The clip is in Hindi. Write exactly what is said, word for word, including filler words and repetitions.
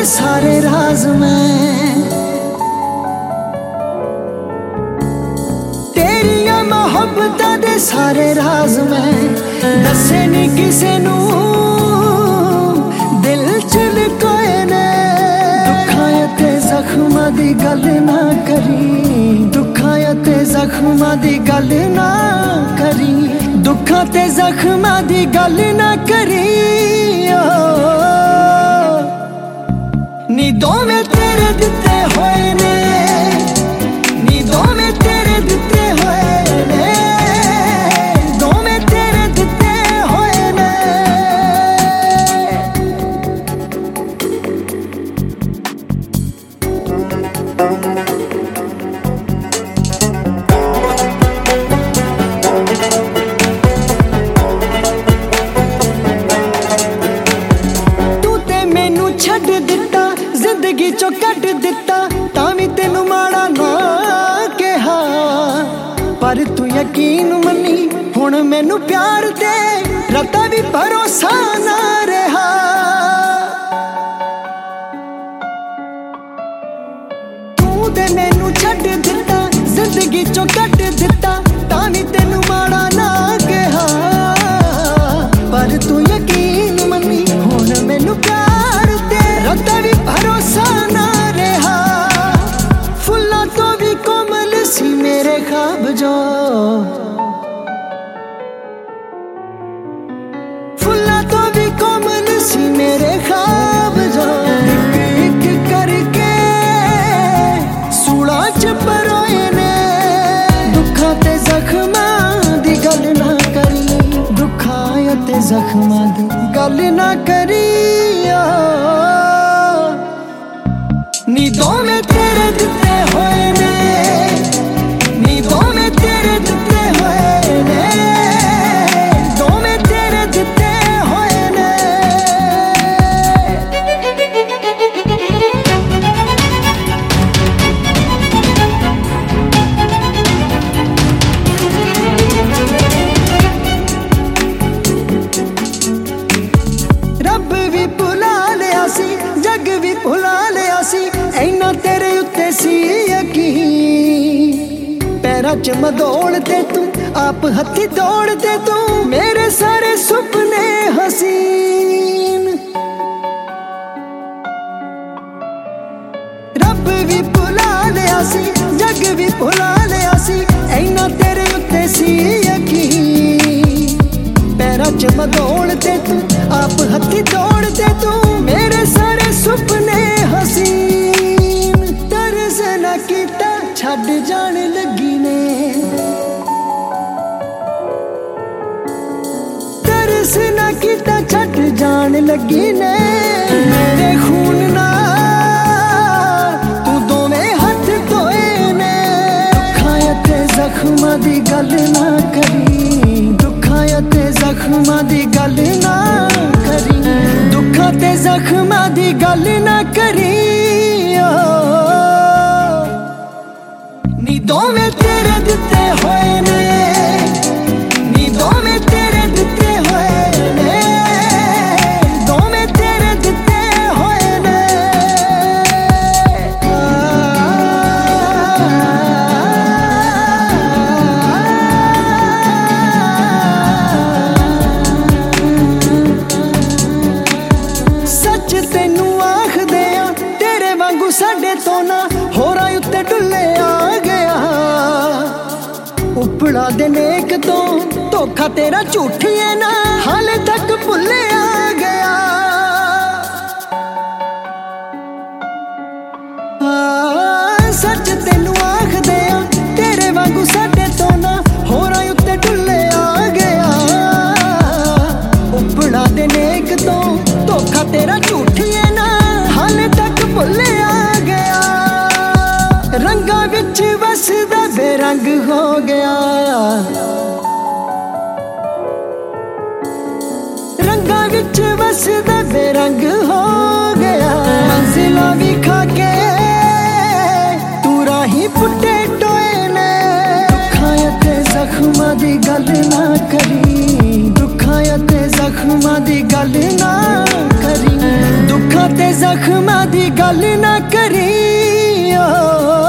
सारे राज मैं तेरिया मोहब्बतां दे सारे राज मैं दसे नी किसे नू दिल च लुकोए ने। दुखां ते जख्मां दी गल ना करी, दुखां ते जख्मां दी गल ना करी, दुखां ते जख्मां दी गल ना करी। नी दोवें तेरे दिते होए ने, नी दोवें तेरे दिते होए ने, दोवें तेरे दिते होए ने। तू ते मैनू छड्ड दिता, जिंदगी चो कट दिता, तावी तेनू माड़ा ना कहा। पर तू यकीन मनी हुण मैनू प्यार ते रता भी भरोसा ना रहा। तू ते मैनू छड्ड दिता, जिंदगी चो कट दिता, तावी तेनू माड़ा ना कहा। पर तू यकीन मनी हुण मैनू प्यार ते रता भी भरोसा ना रहा। फुल्लां तो भी कोमल सी मेरे ख्वाब जो, फुल्लां तो भी कोमल सी मेरे ख्वाब जो। एक एक करके सूला च परोए ने। दुखां ते जख्मां दी गल ना करी, दुखां ते जख्मां दी गल ना करी। नी दोवें तेरे दिते होए ने, नी दोवें तेरे दिते होए ने, दोवें तेरे दिते होए ने। रब भी भुला लिया सी, जग भी भुला लिया सी, ऐना तेरे उत्ते सी यकीन। पैरां च मदोड़ ते तू आप हत्थी दौड़ ते तू, मेरे सारे सुपने हसीन। रब भी भुला लिया सी, जग भी भुला लिया सी, ऐना तेरे उत्ते सी यकीन। पैरां च मदोड़ ते तू आप हत्थी दौड़ ते तू, मेरे सारे सुपने हसीन। तरस ना कीता छड्ड जान लगी ने, तरस ना कीता छड्ड जान लगी ने। मेरे खून ना तू दोवें हथ धोए ने। दुखां ते जख्मां दी गल ना करी, दुखां ते जख्मां दी गल ना करी, दुखां ते जख्मां दी गल ना करी। नी दोवें तेरे दिते होए ने, नी दोवें तेरे दिते होए ने, दोवें तेरे दिते होए ने। सच तेनू आखदे आ, तेरे वांगू साडे तो ना होरां उत्ते डुल्ले आ गया। उपड़ा दे नेक तो धोखा तेरा झूठी है ना, हाले तक भुल्ले आ गया। आ, सच तेनू आखदे आ, तेरे वांगू साडे तो ना होरां उत्ते डुल्ले आ गया। उपड़ा दे नेक तो धोखा तेरा झूठी है ना, हाले तक भुल्ले आ गया। रंगा विच वसदा बेरंग हो गया, रंगा विच वसदा बेरंग हो गया। मंजिलां भी खा के तू राही पुट्टे टोए ने। दुखां ते जख्मां दी गल ना करी, दुखां ते जख्मां दी गल ना करी, दुखां ते जख्मां दी गल ना करी ओ